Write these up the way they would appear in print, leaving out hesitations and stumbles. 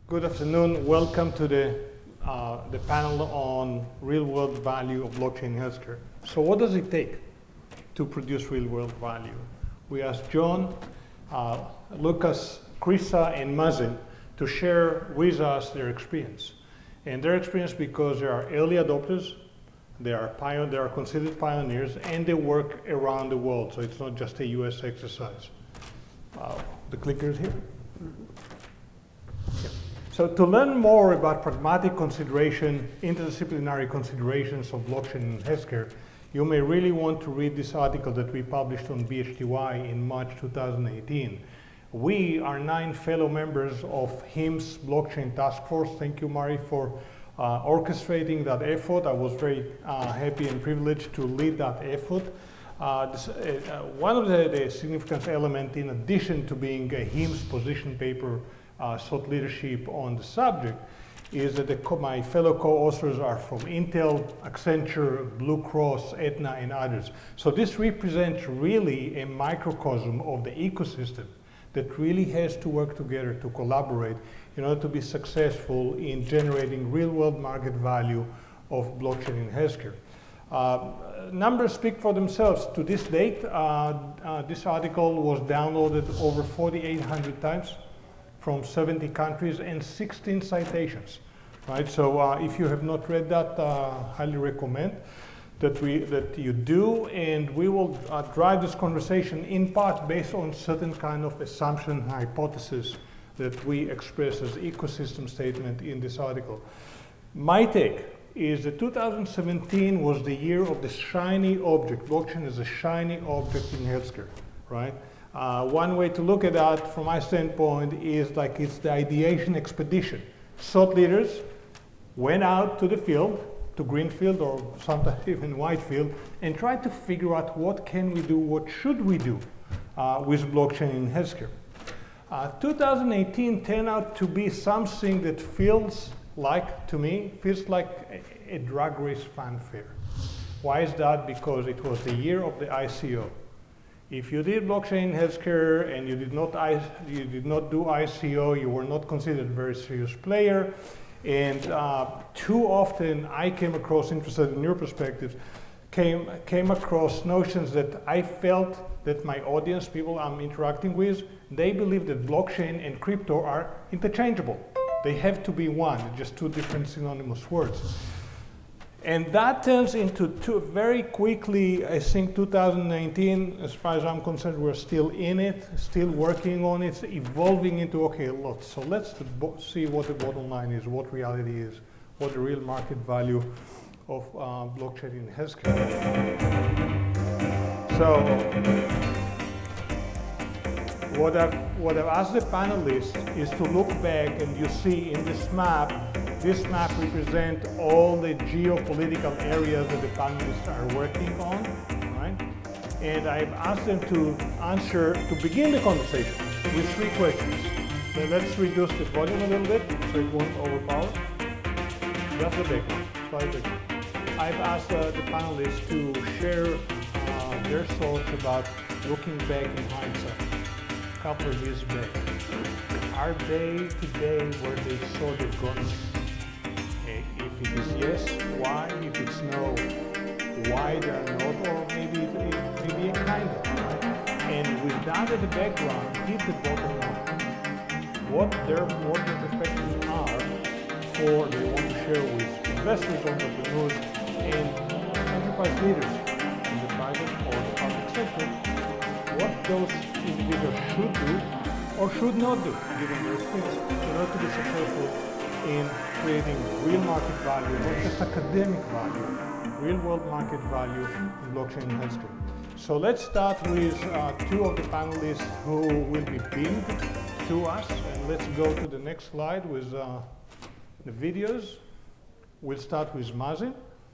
Good afternoon. Welcome to the panel on real-world value of blockchain in healthcare. So what does it take to produce real-world value? We asked John, Lucas, Krisa, and Mazen to share with us their experience. And their experience because they are early adopters, they are considered pioneers, and they work around the world, so it's not just a US exercise. The clicker is here. Yeah. So to learn more about pragmatic consideration, interdisciplinary considerations of blockchain in healthcare, you may really want to read this article that we published on BHTY in March 2018. We are 9 fellow members of HIMSS Blockchain Task Force. Thank you, Mari, for orchestrating that effort. I was very happy and privileged to lead that effort. One of the significant elements, in addition to being a HIMSS position paper thought leadership on the subject, is that my fellow co-authors are from Intel, Accenture, Blue Cross, Aetna, and others. So this represents really a microcosm of the ecosystem that really has to work together to collaborate in order to be successful in generating real-world market value of blockchain in healthcare. Numbers speak for themselves. To this date, this article was downloaded over 4,800 times from 70 countries and 16 citations. Right? So if you have not read that, highly recommend that you do, and we will drive this conversation in part based on certain kind of assumption hypothesis that we express as ecosystem statement in this article. My take is that 2017 was the year of the shiny object. Blockchain is a shiny object in healthcare, right? One way to look at that from my standpoint is like it's the ideation expedition. Thought leaders went out to the field, to greenfield or sometimes even whitefield, and tried to figure out what can we do, what should we do with blockchain in healthcare. 2018 turned out to be something that feels like a drag race fanfare. Why is that? Because it was the year of the ICO. If you did blockchain in healthcare and you did not do ICO, you were not considered a very serious player. And too often I came across, interested in your perspectives, came across notions that I felt that my audience, people I'm interacting with, they believe that blockchain and crypto are interchangeable. They have to be one, just two different synonymous words. And that turns into very quickly, I think 2019, as far as I'm concerned, we're still in it, still working on it, evolving into, okay, look, so let's see what the bottom line is, what reality is, what the real market value of blockchain in healthcare. So, what I've asked the panelists is to look back, and you see in this map represents all the geopolitical areas that the panelists are working on, right? And I've asked them to begin the conversation with 3 questions. So let's reduce the volume a little bit so it won't overpower. Just the background, slight background. I've asked the panelists to share their thoughts about looking back in hindsight, a couple of years back. Are they today where they thought they've gone? If it is yes, why? If it's no, why they are not, or maybe a kind of, right? And with that at the background, hit the bottom line. What their perspectives are for they want to share with investors, entrepreneurs, and enterprise leaders in the private or the public sector, what those individuals should do or should not do, given their experience, in order to be successful in creating real market value, not just academic value, real world market value in blockchain and healthcare. So let's start with 2 of the panelists who will be billed to us, and let's go to the next slide with the videos. We'll start with Mazen.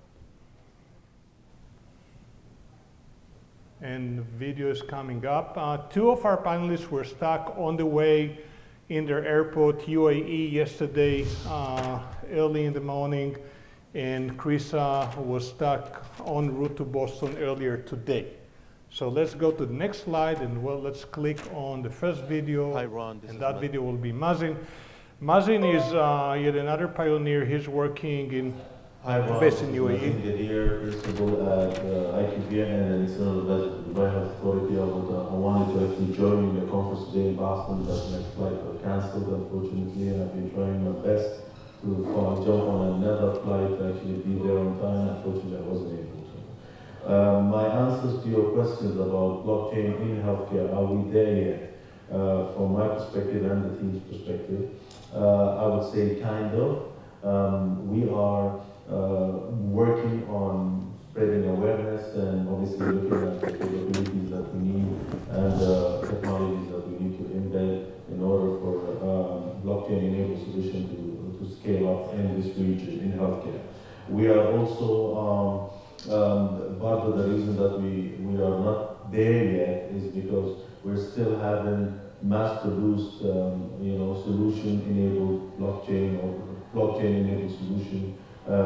And the video is coming up. 2 of our panelists were stuck on the way in their airport, UAE, yesterday, early in the morning, and Krisa was stuck en route to Boston earlier today. So let's go to the next slide, and well, let's click on the first video. Hi, Ron. And that video will be Mazen. Mazin is yet another pioneer. He's working in based in UAE. Here, principal at IQVIA and External Advisor to the Dubai Health Authority. I wanted to actually join the conference today in Boston, but my flight got cancelled, unfortunately, and I've been trying my best to jump on another flight to actually be there on time. Unfortunately, I wasn't able to. My answers to your questions about blockchain in healthcare, are we there yet? From my perspective and the team's perspective, I would say kind of. We are working on spreading awareness and obviously looking at the capabilities that we need and technologies that we need to embed in order for blockchain-enabled solution to scale up in this region in healthcare. We are also, part of the reason that we are not there yet is because we're still having mass-produced, solution-enabled blockchain or blockchain-enabled solution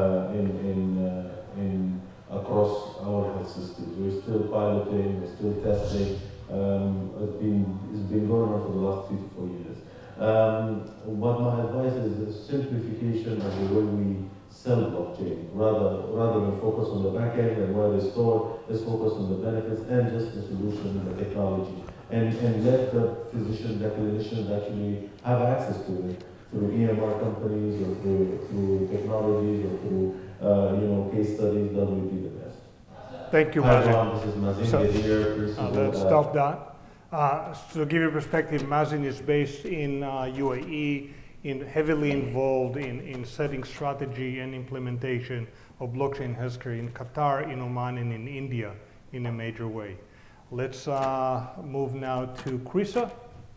across our health systems. We're still piloting, we're still testing. It's been going on for the last 3 to 4 years. What my advice is simplification of the way we sell blockchain. Rather than focus on the back end and where they store, let's focus on the benefits and just the solution and the technology. And let the physician, the clinicians actually have access to it through EMR companies or through technologies or through case studies. That would be the best. Thank you, Mazin. This is Mazin. Let's stop that. To give you perspective, Mazin is based in UAE, heavily involved in setting strategy and implementation of blockchain healthcare in Qatar, in Oman, and in India in a major way. Let's move now to Krisa.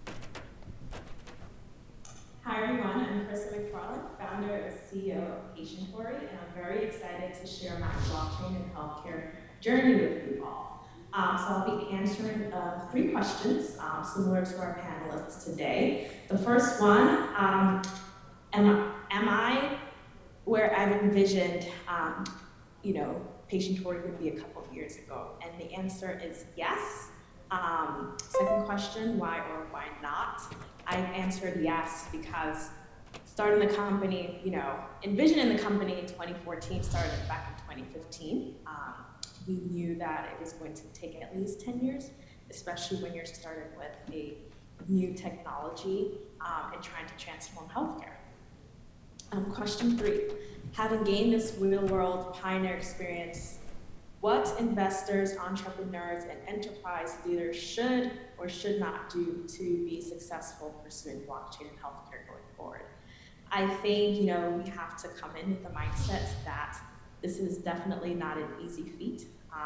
Hi everyone, I'm Krisa McFarland, founder and CEO of Patientory, and I'm very excited to share my blockchain and healthcare journey with you all. So I'll be answering 3 questions similar to our panelists today. The first one, am I where I've envisioned, Patientory would be a couple of years ago? And the answer is yes. Second question, why or why not? I answered yes because starting the company, envisioning the company in 2014, started back in 2015. We knew that it was going to take at least 10 years, especially when you're starting with a new technology and trying to transform healthcare. Question 3, having gained this real-world pioneer experience, what investors, entrepreneurs, and enterprise leaders should or should not do to be successful pursuing blockchain and healthcare going forward? I think we have to come in with the mindset that this is definitely not an easy feat.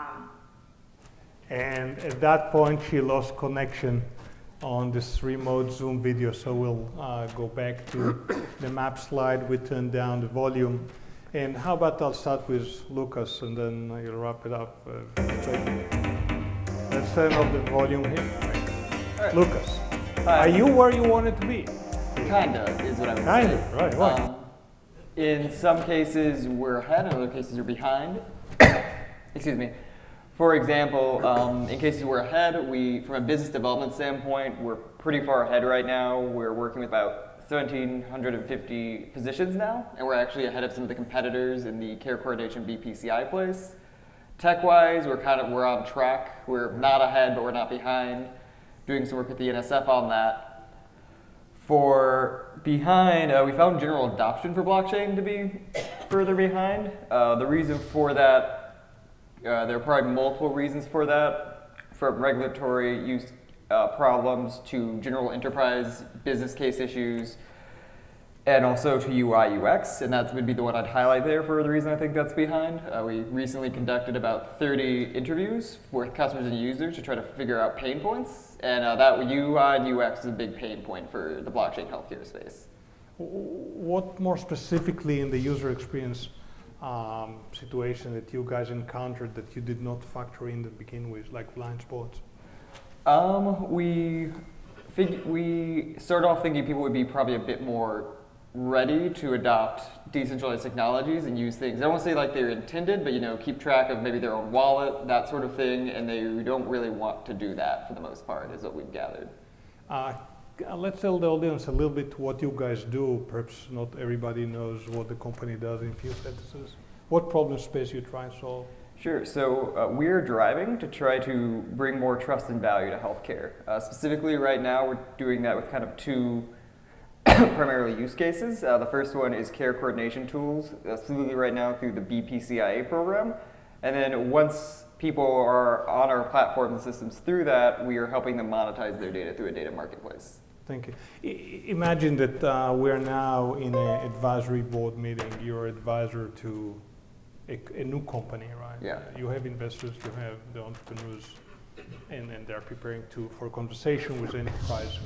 And at that point, she lost connection on this remote Zoom video, so we'll go back to the map slide. We turn down the volume. And how about I'll start with Lucas, and then you'll wrap it up. Let's turn off the volume here. Right. Lucas, are you where you wanted to be? Kinda is what I would say. Kinda, right, right. In some cases, we're ahead, in other cases, we're behind. Excuse me. For example, in cases we're ahead, from a business development standpoint, we're pretty far ahead right now. We're working with about 1,750 physicians now, and we're actually ahead of some of the competitors in the care coordination BPCI place. Tech-wise, we're on track. We're not ahead, but we're not behind. Doing some work with the NSF on that. For behind, we found general adoption for blockchain to be further behind. The reason for that, there are probably multiple reasons for that, from regulatory use problems to general enterprise business case issues, and also to UI UX, and that would be the one I'd highlight there for the reason I think that's behind. We recently conducted about 30 interviews with customers and users to try to figure out pain points, and that UI and UX is a big pain point for the blockchain healthcare space. What more specifically in the user experience situation that you guys encountered that you did not factor in to begin with, like blind spots? We started off thinking people would be probably a bit more ready to adopt decentralized technologies and use things. I don't want to say like they're intended, but keep track of maybe their own wallet, that sort of thing, and they don't really want to do that for the most part, is what we've gathered. let's tell the audience a little bit what you guys do. Perhaps not everybody knows what the company does in a few sentences. What problem space you try and solve? Sure. So we're driving to try to bring more trust and value to healthcare. Specifically, right now, we're doing that with kind of two primarily use cases. The first one is care coordination tools, specifically right now through the BPCIA program. And then once people are on our platforms and systems through that, we are helping them monetize their data through a data marketplace. Thank you. Imagine that we're now in an advisory board meeting. You're advisor to a new company, right? Yeah. You have investors, you have the entrepreneurs, and they're preparing for conversation with enterprise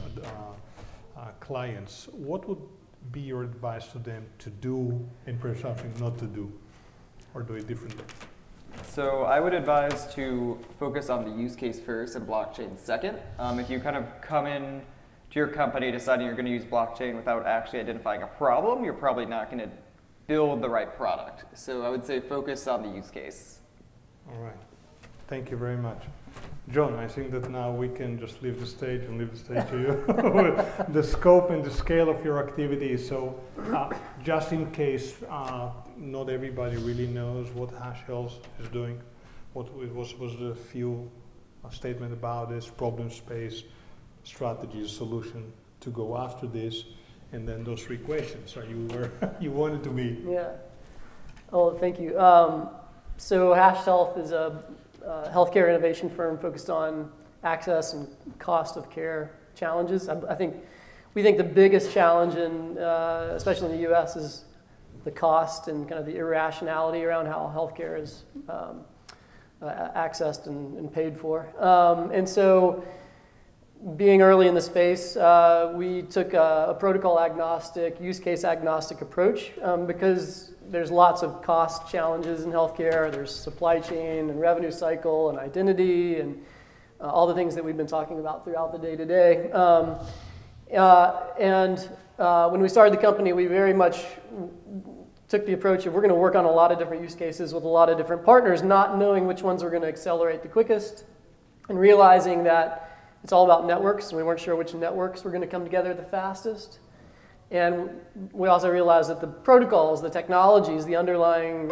clients. What would be your advice to them to do and perhaps something not to do, or do it differently? So I would advise to focus on the use case first and blockchain second. If you kind of come in to your company deciding you're going to use blockchain without actually identifying a problem, you're probably not going to build the right product. So I would say focus on the use case. All right. Thank you very much. John, I think that now we can just leave the stage and leave the stage to you. The scope and the scale of your activities. So just in case not everybody really knows what Hash Health is doing, what was the few statement about this, problem space, strategy, solution to go after this, and then those three questions. Are you where you wanted to be? Yeah. Oh, thank you. So Hash Health is a healthcare innovation firm focused on access and cost of care challenges. We think the biggest challenge, especially in the U.S., is the cost and kind of the irrationality around how healthcare is accessed and paid for. And so, being early in the space, we took a protocol agnostic, use case agnostic approach because there's lots of cost challenges in healthcare. There's supply chain and revenue cycle and identity and all the things that we've been talking about throughout the day today. When we started the company, we very much took the approach of we're going to work on a lot of different use cases with a lot of different partners, not knowing which ones were going to accelerate the quickest, and realizing that it's all about networks, and we weren't sure which networks were going to come together the fastest. And we also realized that the protocols, the technologies, the underlying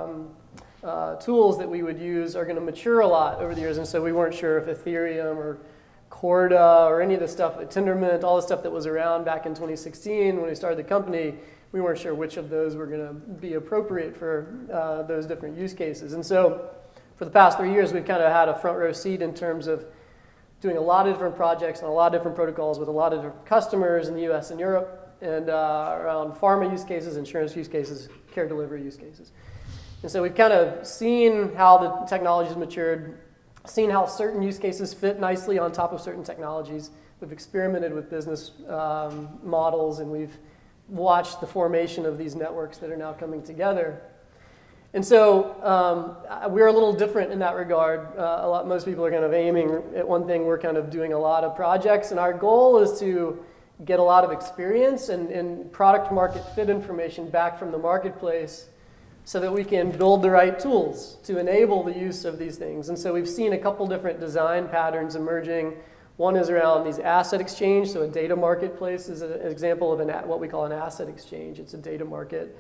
tools that we would use are going to mature a lot over the years, and so we weren't sure if Ethereum or Corda or any of the stuff, Tendermint, all the stuff that was around back in 2016 when we started the company, we weren't sure which of those were going to be appropriate for those different use cases. And so for the past 3 years, we've kind of had a front row seat in terms of doing a lot of different projects and a lot of different protocols with a lot of different customers in the US and Europe, and around pharma use cases, insurance use cases, care delivery use cases. And so we've kind of seen how the technology's matured, seen how certain use cases fit nicely on top of certain technologies. We've experimented with business models, and we've watched the formation of these networks that are now coming together. And so we're a little different in that regard. Most people are kind of aiming at one thing. We're kind of doing a lot of projects, and our goal is to get a lot of experience and product market fit information back from the marketplace so that we can build the right tools to enable the use of these things. And so we've seen a couple different design patterns emerging. One is around these asset exchange, so a data marketplace is an example of what we call an asset exchange. It's a data market.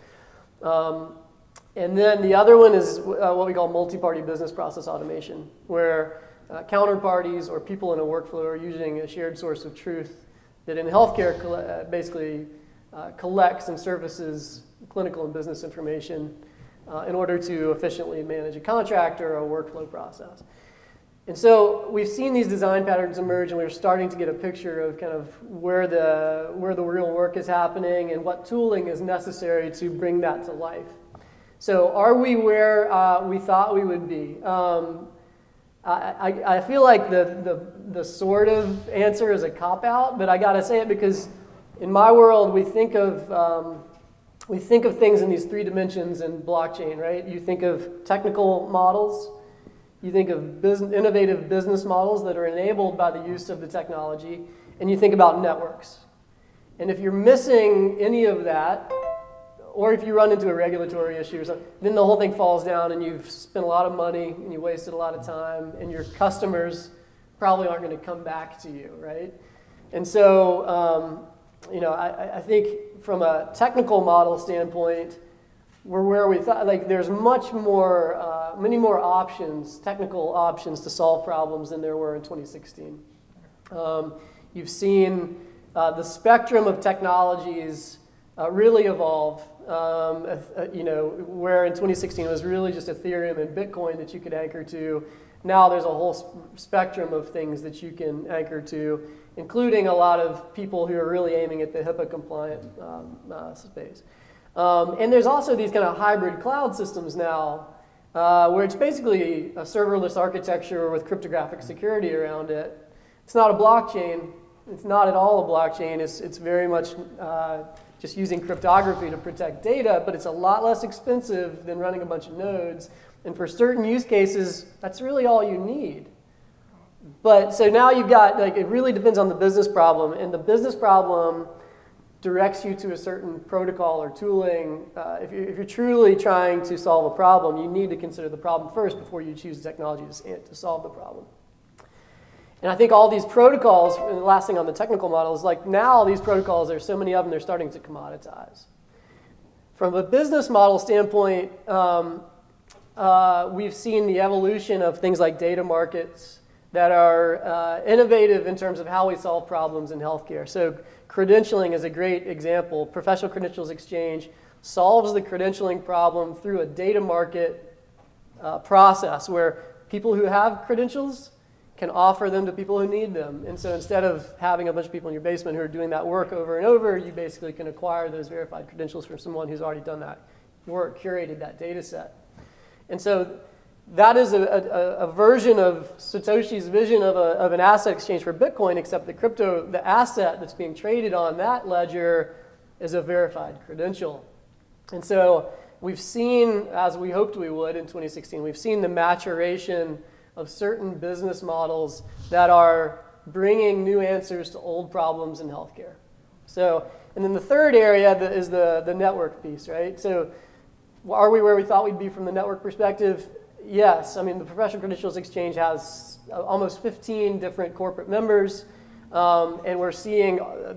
And then the other one is what we call multi-party business process automation, where counterparties or people in a workflow are using a shared source of truth that in healthcare basically collects and services clinical and business information in order to efficiently manage a contract or a workflow process. And so we've seen these design patterns emerge, and we're starting to get a picture of kind of where the real work is happening and what tooling is necessary to bring that to life. So are we where we thought we would be? I feel like the sort of answer is a cop-out, but I gotta say it because in my world we think of things in these three dimensions in blockchain, right? You think of technical models, you think of innovative business models that are enabled by the use of the technology, and you think about networks. And if you're missing any of that, or if you run into a regulatory issue or something, then the whole thing falls down and you've spent a lot of money and you wasted a lot of time and your customers probably aren't going to come back to you, right? And so, you know, I think from a technical model standpoint, we're where we thought, like there's much more, many more options, technical options to solve problems than there were in 2016. You've seen the spectrum of technologies really evolve. You know, where in 2016 it was really just Ethereum and Bitcoin that you could anchor to. Now there's a whole spectrum of things that you can anchor to, including a lot of people who are really aiming at the HIPAA compliant space. And there's also these kind of hybrid cloud systems now, where it's basically a serverless architecture with cryptographic security around it. It's not a blockchain. It's not at all a blockchain. It's very much just using cryptography to protect data, but it's a lot less expensive than running a bunch of nodes. And for certain use cases, that's really all you need. But so now you've got, like, it really depends on the business problem. And the business problem directs you to a certain protocol or tooling. If you're truly trying to solve a problem, you need to consider the problem first before you choose the technology to solve the problem. And I think all these protocols, and the last thing on the technical model is, like, now these protocols, there's so many of them, they're starting to commoditize. From a business model standpoint, we've seen the evolution of things like data markets that are innovative in terms of how we solve problems in healthcare. So credentialing is a great example. Professional Credentials Exchange solves the credentialing problem through a data market process where people who have credentials can offer them to people who need them. And so instead of having a bunch of people in your basement who are doing that work over and over, you basically can acquire those verified credentials from someone who's already done that work, curated that data set. And so that is a version of Satoshi's vision of an asset exchange for Bitcoin, except the asset that's being traded on that ledger is a verified credential. And so we've seen, as we hoped we would in 2016, we've seen the maturation of certain business models that are bringing new answers to old problems in healthcare. So, and then the third area is the network piece, right? So are we where we thought we'd be from the network perspective? Yes. I mean, the Professional Credentials Exchange has almost 15 different corporate members, and we're seeing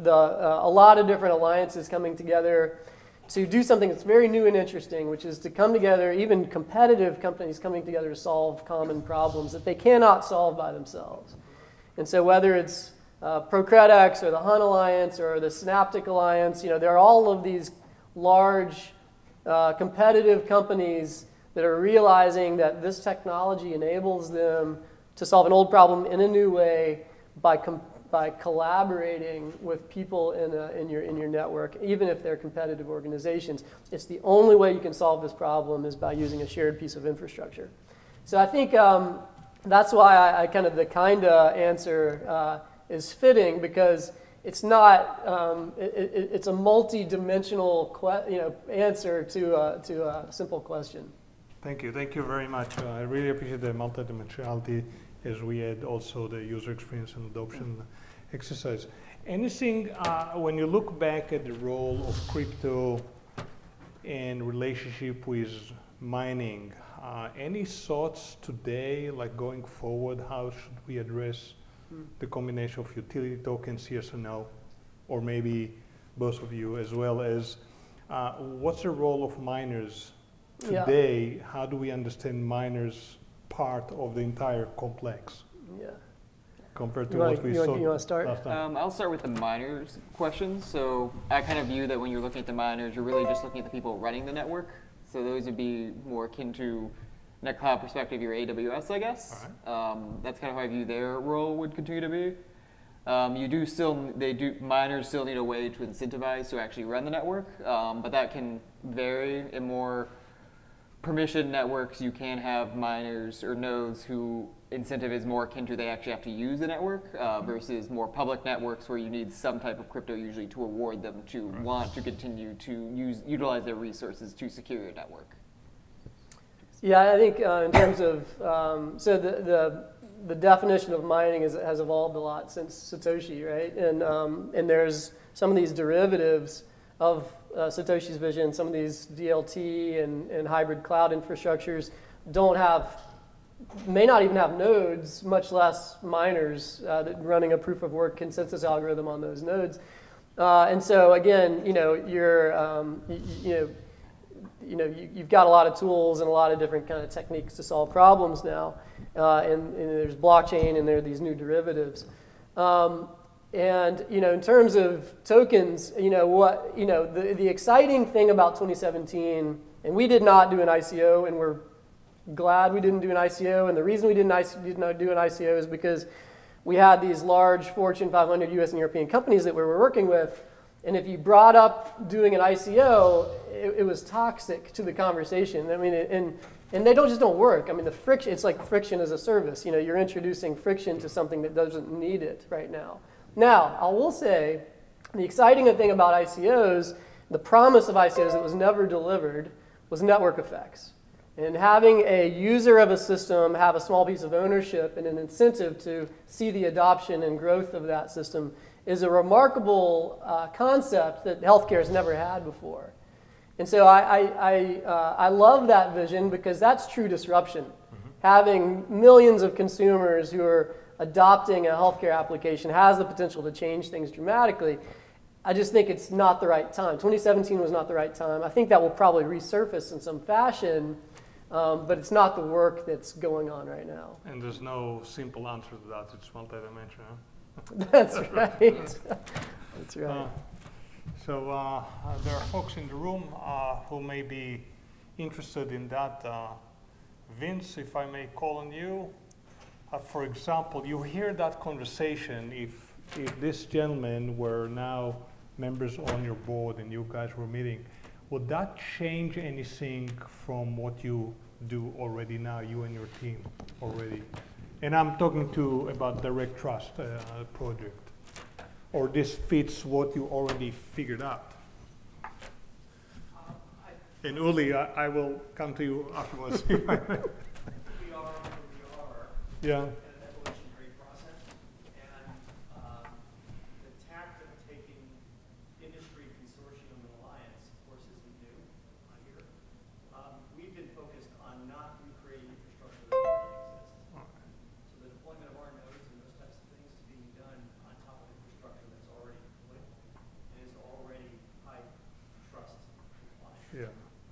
a lot of different alliances coming together to do something that's very new and interesting, which is to come together, even competitive companies coming together to solve common problems that they cannot solve by themselves. And so whether it's Procredex or the Hun Alliance or the Synaptic Alliance, you know, there are all of these large competitive companies that are realizing that this technology enables them to solve an old problem in a new way by collaborating with people in your network, even if they're competitive organizations. It's the only way you can solve this problem is by using a shared piece of infrastructure. So I think that's why I kind of the kinda answer is fitting, because it's not it's a multi-dimensional answer to a simple question. Thank you very much. I really appreciate the multidimensionality as we add also the user experience and adoption exercise. Anything, when you look back at the role of crypto in relationship with mining, any thoughts today, like going forward, how should we address the combination of utility tokens, yes or no, or maybe both of you, as well as what's the role of miners today? How do we understand miners part of the entire complex? Yeah. Compared to what we saw last time. I'll start with the miners question. So I kind of view that when you're looking at the miners, you're really just looking at the people running the network. So those would be more akin to, in a cloud perspective, your AWS, I guess. All right. That's kind of how I view their role would continue to be. Miners still need a way to incentivize to actually run the network, but that can vary. In more permission networks, you can have miners or nodes who incentive is more akin to they actually have to use the network versus more public networks where you need some type of crypto usually to reward them to want to continue to utilize their resources to secure your network. Yeah, I think in terms of, so the definition of mining has evolved a lot since Satoshi, right? And there's some of these derivatives of Satoshi's vision, some of these DLT and hybrid cloud infrastructures don't have may not even have nodes, much less miners that running a proof of work consensus algorithm on those nodes. And so again, you've got a lot of tools and a lot of different kind of techniques to solve problems now. And there's blockchain and there are these new derivatives. And in terms of tokens, the exciting thing about 2017, and we did not do an ICO, and we're glad we didn't do an ICO. And the reason we did not do an ICO is because we had these large Fortune 500 US and European companies that we were working with. And if you brought up doing an ICO, it was toxic to the conversation. I mean, and they don't work. I mean, the friction, it's like friction as a service. You're introducing friction to something that doesn't need it right now. Now, I will say, the exciting thing about ICOs, the promise of ICOs that was never delivered, was network effects. And having a user of a system have a small piece of ownership and an incentive to see the adoption and growth of that system is a remarkable concept that healthcare has never had before. And so I love that vision because that's true disruption. Mm-hmm. Having millions of consumers who are adopting a healthcare application has the potential to change things dramatically. I just think it's not the right time. 2017 was not the right time. I think that will probably resurface in some fashion, but it's not the work that's going on right now. And there's no simple answer to that. It's multidimensional. That's right. That's right. So there are folks in the room who may be interested in that. Vince, if I may call on you. For example, you hear that conversation if this gentleman were now members on your board and you guys were meeting, would that change anything from what you do already now, you and your team already? And I'm talking about Direct Trust project. Or this fits what you already figured out? And Uli, I will come to you afterwards. We are where we are. Yeah. In an evolutionary process. And the tact of taking industry consortium and alliance, of course, isn't new here. We've been focused on not recreating infrastructure that already exists. So the deployment of our nodes and those types of things is being done on top of infrastructure that's already deployed and is already high trust compliant. Yeah.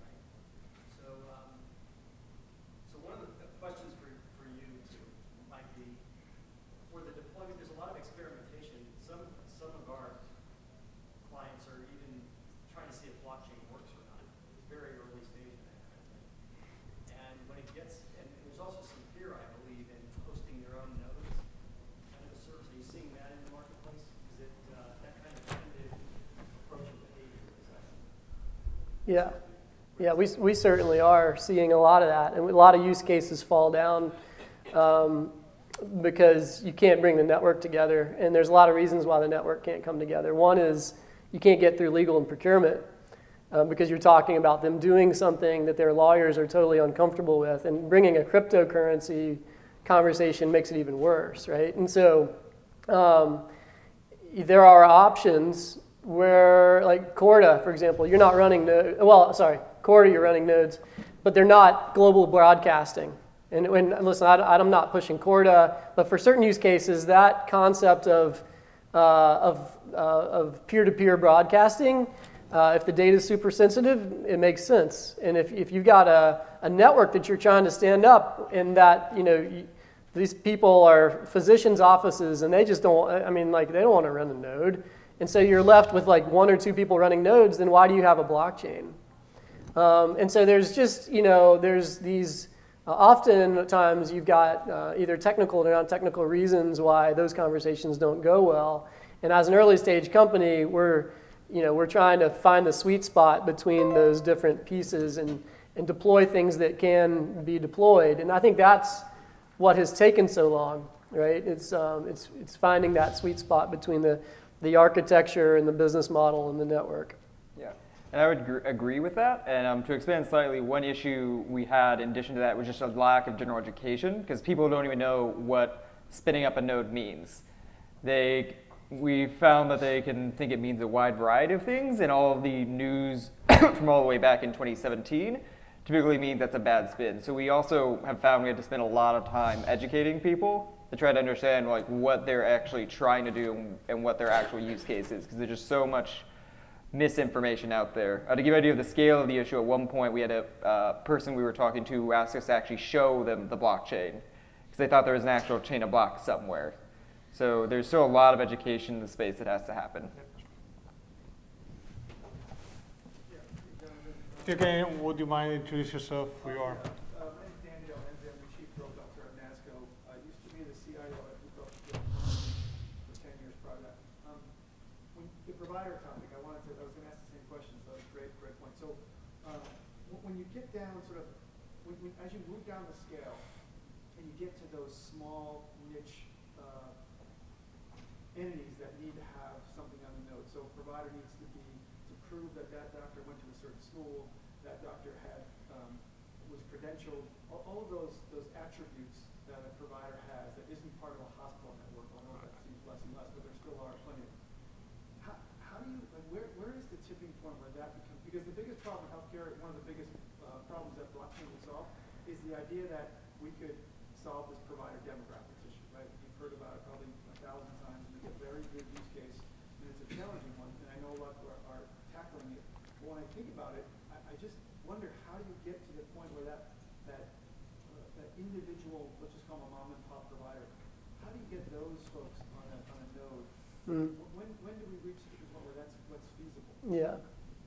So one of the questions for you too might be, for the deployment, there's a lot of experimentation. Some of our clients are even trying to see if blockchain works or not. It's very early stage in that kind of thing. And when it gets, and there's also some fear, I believe, in hosting their own nodes kind of a service. Are you seeing that in the marketplace? Is it that kind of tentative approach of behavior? Yeah. Yeah, we certainly are seeing a lot of that, and a lot of use cases fall down because you can't bring the network together, and there's a lot of reasons why the network can't come together. One is you can't get through legal and procurement because you're talking about them doing something that their lawyers are totally uncomfortable with, and bringing a cryptocurrency conversation makes it even worse, right? And so there are options where, like Corda, for example, you're not running Corda, you're running nodes, but they're not global broadcasting. And listen, I'm not pushing Corda, but for certain use cases, that concept of peer-to-peer broadcasting, if the data is super sensitive, it makes sense. And if you've got a network that you're trying to stand up, and that these people are physicians' offices, and they just don't. I mean, like they don't want to run a node, and so you're left with like 1 or 2 people running nodes. Then why do you have a blockchain? And so there's just, there's these, oftentimes you've got either technical or non-technical reasons why those conversations don't go well. And as an early stage company, we're trying to find the sweet spot between those different pieces and deploy things that can be deployed. And I think that's what has taken so long, right? It's finding that sweet spot between the architecture and the business model and the network. Yeah. And I would agree with that. And to expand slightly, one issue we had in addition to that was just a lack of general education, because people don't even know what spinning up a node means. We found that they can think it means a wide variety of things, and all of the news from all the way back in 2017 typically means that's a bad spin. So we also have found we have to spend a lot of time educating people to try to understand like what they're actually trying to do and what their actual use case is, because there's just so much misinformation out there. To give you an idea of the scale of the issue, at one point we had a person we were talking to who asked us to actually show them the blockchain because they thought there was an actual chain of blocks somewhere. So there's still a lot of education in the space that has to happen. Okay, would you mind introduce yourself? Who you are? My name is Daniel Enzi. I'm the chief growth officer at NASCO. I used to be the CIO at Blue Cross Blue Shield for 10 years prior to that. When the provider topic, I was going to ask the same question, so that's a great point. So when you get down as you move down the scale and you get to those small niche entities that need to have something on the node, so a provider needs to prove that that doctor went to a certain school, that doctor had was credentialed, all of those attributes that a provider has that isn't part of a hospital network. I know that seems less and less, but there still are plenty. How do you, like, where is the tipping point where that becomes, because the biggest problem in healthcare, one of the biggest problems that blockchain will solve is the idea that we could solve this provider demographics issue, right? You've heard about it probably 1,000 times, and it's a very good use case, and it's a challenging one, and I know a lot are tackling it. But when I think about it, I just wonder, how do you get to the point where that individual, let's just call them a mom and pop provider, how do you get those folks on a node? When do we reach the point where that's what's feasible? Yeah.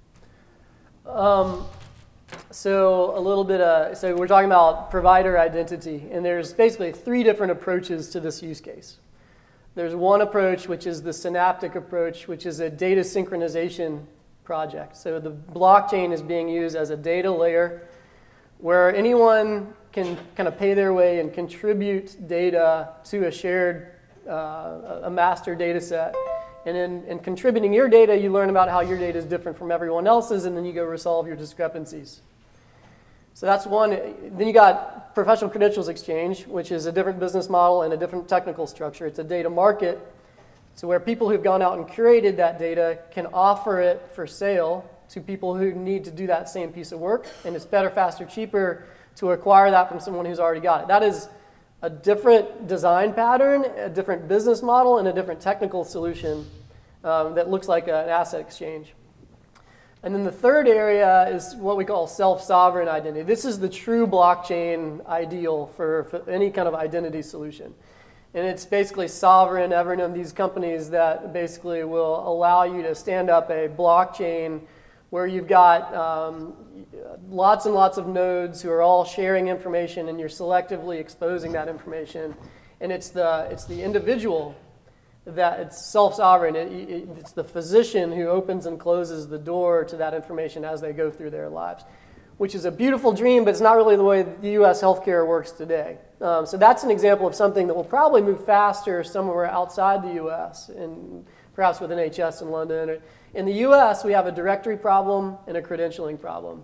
So a little bit, so we're talking about provider identity, and there's basically 3 different approaches to this use case. There's one approach, which is the Synaptic approach, which is a data synchronization project. So the blockchain is being used as a data layer where anyone can kind of pay their way and contribute data to a shared, a master data set. And in contributing your data, you learn about how your data is different from everyone else's, and then you go resolve your discrepancies. So that's one. Then you got professional credentials exchange, which is a different business model and a different technical structure. It's a data market, so where people who've gone out and curated that data can offer it for sale to people who need to do that same piece of work, and it's better, faster, cheaper to acquire that from someone who's already got it. That is a different design pattern, a different business model, and a different technical solution that looks like an asset exchange. And then the third area is what we call self-sovereign identity. This is the true blockchain ideal for any kind of identity solution. And it's basically sovereign. Everyone of these companies that basically will allow you to stand up a blockchain where you've got lots and lots of nodes who are all sharing information, and you're selectively exposing that information. And it's the individual that it's self-sovereign. It's the physician who opens and closes the door to that information as they go through their lives, which is a beautiful dream, but it's not really the way the U.S. healthcare works today. So that's an example of something that will probably move faster somewhere outside the U.S., and perhaps with NHS in London. In the U.S., we have a directory problem and a credentialing problem.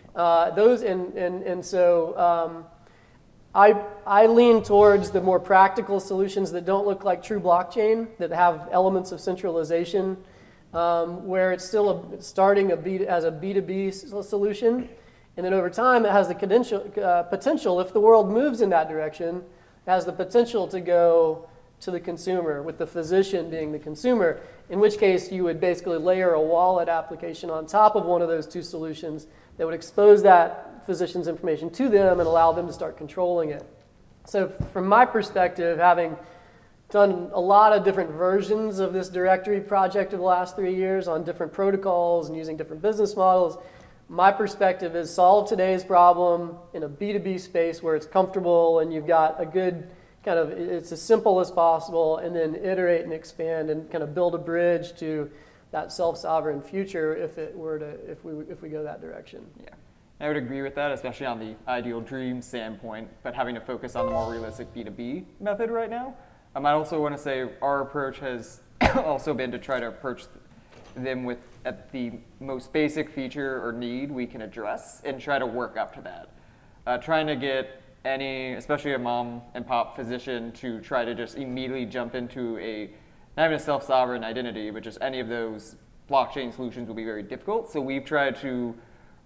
I lean towards the more practical solutions that don't look like true blockchain, that have elements of centralization, where it's still starting as a B2B solution. And then over time, it has the potential, if the world moves in that direction, it has the potential to go to the consumer, with the physician being the consumer, in which case you would basically layer a wallet application on top of one of those 2 solutions that would expose that physician's information to them and allow them to start controlling it. So from my perspective, having done a lot of different versions of this directory project over the last 3 years on different protocols and using different business models, my perspective is solve today's problem in a B2B space where it's comfortable and you've got a good kind of, it's as simple as possible, and then iterate and expand and kind of build a bridge to that self-sovereign future if we go that direction. Yeah, I would agree with that, especially on the ideal dream standpoint, but having to focus on the more realistic B2B method right now. I also want to say our approach has also been to try to approach them with at the most basic feature or need we can address and try to work up to that. Trying to get any, especially a mom and pop physician, to try to just immediately jump into not even a self-sovereign identity, but just any of those blockchain solutions will be very difficult. So we've tried to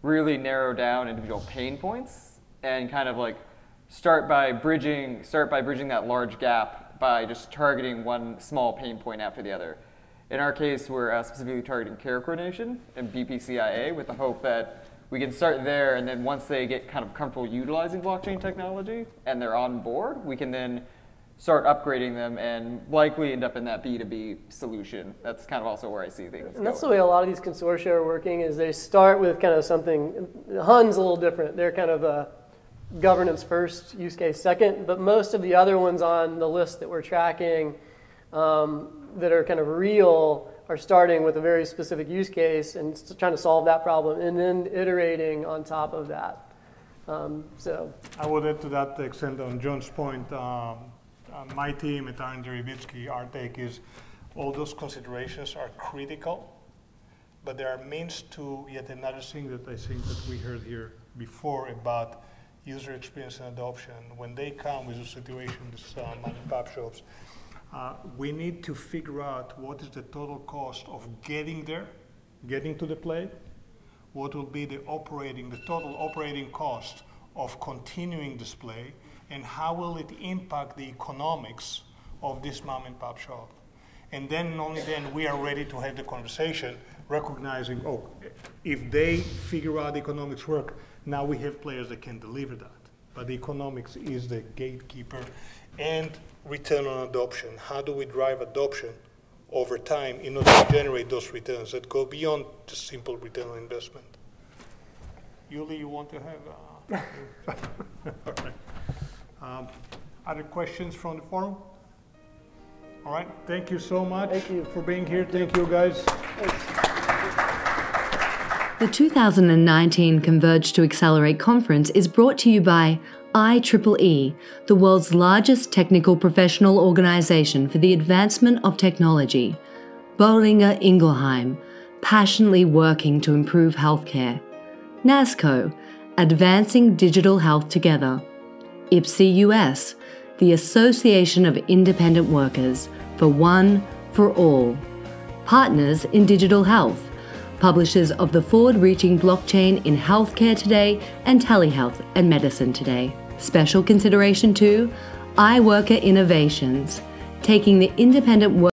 really narrow down individual pain points and kind of like start by bridging that large gap by just targeting one small pain point after the other. In our case, we're specifically targeting care coordination and BPCIA with the hope that we can start there, and then once they get kind of comfortable utilizing blockchain technology and they're on board, we can then start upgrading them and likely end up in that B2B solution. That's kind of also where I see things And that's the going. way a lot of these consortia are working, is they start with kind of something, HUN's a little different. They're kind of a governance first, use case second, but most of the other ones on the list that we're tracking that are kind of real are starting with a very specific use case and trying to solve that problem and then iterating on top of that. So I would add to that extent on John's point, my team at R&D Revitsky, our take is all those considerations are critical, but there are means to yet another thing that I think that we heard here before about user experience and adoption. When they come with a situation, this mom and pop shops, we need to figure out what is the total cost of getting there, getting to the play, what will be the total operating cost of continuing this play, and how will it impact the economics of this mom and pop shop. And then, only then, we are ready to have the conversation, recognizing, oh, if they figure out the economics work, now we have players that can deliver that. But the economics is the gatekeeper. And return on adoption. How do we drive adoption over time in order to generate those returns that go beyond the simple return on investment? Yuli, you want to have? All right. Other questions from the forum? All right. Thank you so much for being here. Thank you, guys. The 2019 Converge to Accelerate conference is brought to you by IEEE, the world's largest technical professional organization for the advancement of technology. Boehringer Ingelheim, passionately working to improve healthcare. NASCO, advancing digital health together. IPSI US, the Association of Independent Workers, for one, for all. Partners in Digital Health, publishers of the forward-reaching blockchain in Healthcare Today and Telehealth and Medicine Today. Special consideration to iWorker Innovations, taking the independent work